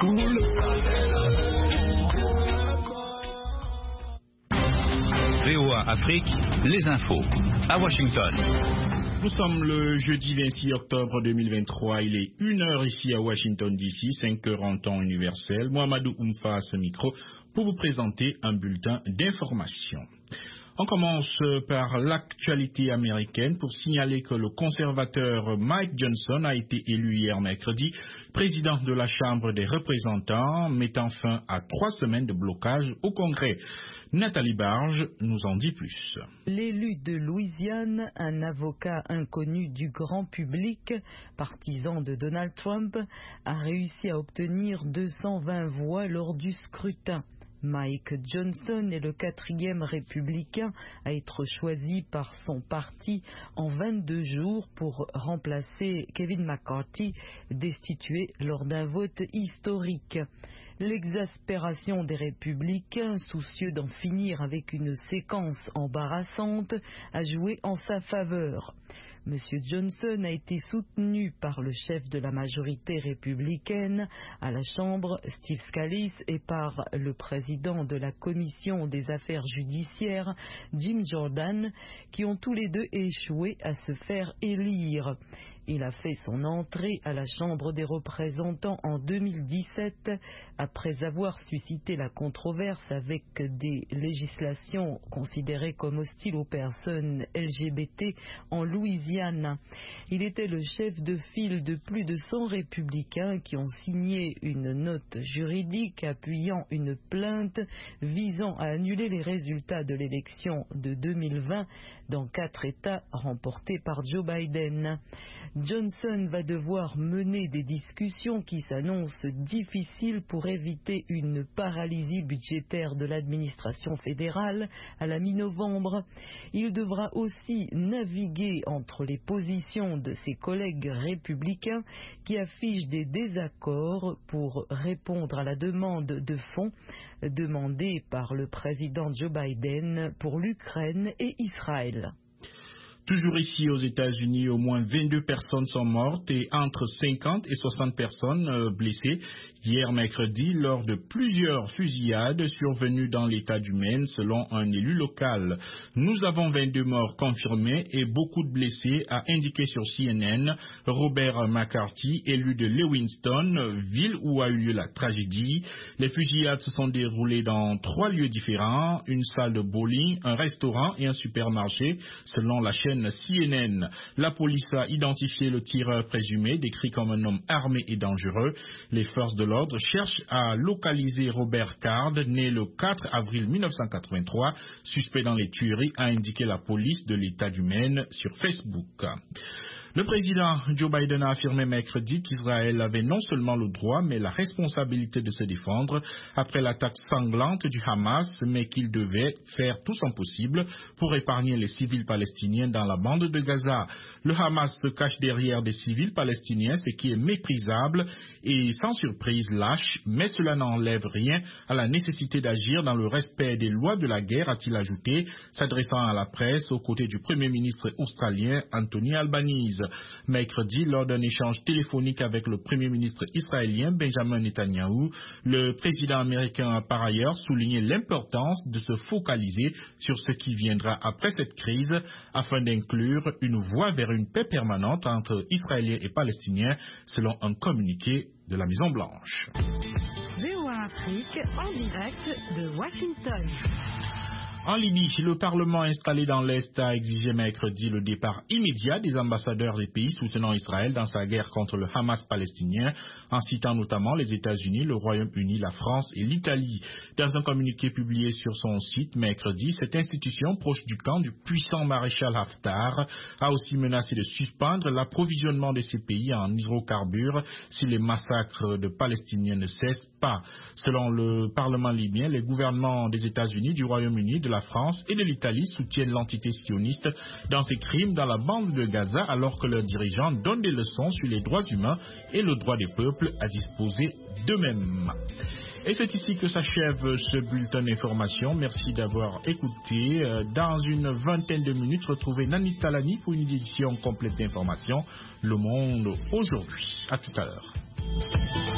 cool. VOA Afrique, les infos, à Washington. Nous sommes le jeudi 26 octobre 2023, il est 1h ici à Washington DC, 5h en temps universel. Mohamedou Oumfa à ce micro pour vous présenter un bulletin d'information. On commence par l'actualité américaine pour signaler que le conservateur Mike Johnson a été élu hier mercredi président de la Chambre des représentants, mettant fin à 3 semaines de blocage au Congrès. Nathalie Barge nous en dit plus. L'élu de Louisiane, un avocat inconnu du grand public, partisan de Donald Trump, a réussi à obtenir 220 voix lors du scrutin. Mike Johnson est le 4e républicain à être choisi par son parti en 22 jours pour remplacer Kevin McCarthy, destitué lors d'un vote historique. L'exaspération des républicains, soucieux d'en finir avec une séquence embarrassante, a joué en sa faveur. M. Johnson a été soutenu par le chef de la majorité républicaine à la Chambre, Steve Scalise, et par le président de la Commission des affaires judiciaires, Jim Jordan, qui ont tous les deux échoué à se faire élire. Il a fait son entrée à la Chambre des représentants en 2017 après avoir suscité la controverse avec des législations considérées comme hostiles aux personnes LGBT en Louisiane. Il était le chef de file de plus de 100 républicains qui ont signé une note juridique appuyant une plainte visant à annuler les résultats de l'élection de 2020 dans 4 États remportés par Joe Biden. Johnson va devoir mener des discussions qui s'annoncent difficiles pour éviter une paralysie budgétaire de l'administration fédérale à la mi-novembre. Il devra aussi naviguer entre les positions de ses collègues républicains qui affichent des désaccords pour répondre à la demande de fonds demandée par le président Joe Biden pour l'Ukraine et Israël. Toujours ici aux États-Unis, au moins 22 personnes sont mortes et entre 50 et 60 personnes blessées hier mercredi lors de plusieurs fusillades survenues dans l'État du Maine selon un élu local. Nous avons 22 morts confirmés et beaucoup de blessés, a indiqué sur CNN Robert McCarthy, élu de Lewiston, ville où a eu lieu la tragédie. Les fusillades se sont déroulées dans 3 lieux différents, une salle de bowling, un restaurant et un supermarché selon la chaîne CNN. La police a identifié le tireur présumé, décrit comme un homme armé et dangereux. Les forces de l'ordre cherchent à localiser Robert Card, né le 4 avril 1983, suspect dans les tueries, a indiqué la police de l'État du Maine sur Facebook. Le président Joe Biden a affirmé mercredi qu'Israël avait non seulement le droit, mais la responsabilité de se défendre après l'attaque sanglante du Hamas, mais qu'il devait faire tout son possible pour épargner les civils palestiniens dans la bande de Gaza. Le Hamas se cache derrière des civils palestiniens, ce qui est méprisable et sans surprise lâche, mais cela n'enlève rien à la nécessité d'agir dans le respect des lois de la guerre, a-t-il ajouté, s'adressant à la presse aux côtés du Premier ministre australien Anthony Albanese. Mercredi, lors d'un échange téléphonique avec le Premier ministre israélien Benjamin Netanyahou, le président américain a par ailleurs souligné l'importance de se focaliser sur ce qui viendra après cette crise afin d'inclure une voie vers une paix permanente entre Israéliens et Palestiniens, selon un communiqué de la Maison-Blanche. VOA Afrique en direct de Washington. En Libye, le Parlement installé dans l'Est a exigé mercredi le départ immédiat des ambassadeurs des pays soutenant Israël dans sa guerre contre le Hamas palestinien, en citant notamment les États-Unis, le Royaume-Uni, la France et l'Italie. Dans un communiqué publié sur son site mercredi, cette institution proche du camp du puissant maréchal Haftar a aussi menacé de suspendre l'approvisionnement de ces pays en hydrocarbures si les massacres de Palestiniens ne cessent pas. Selon le Parlement libyen, les gouvernements des États-Unis, du Royaume-Uni, de la France et de l'Italie soutiennent l'entité sioniste dans ses crimes dans la bande de Gaza, alors que leurs dirigeants donnent des leçons sur les droits humains et le droit des peuples à disposer d'eux-mêmes. Et c'est ici que s'achève ce bulletin d'information. Merci d'avoir écouté. Dans une vingtaine de minutes, retrouvez Nani Talani pour une édition complète d'informations. Le Monde aujourd'hui. À tout à l'heure.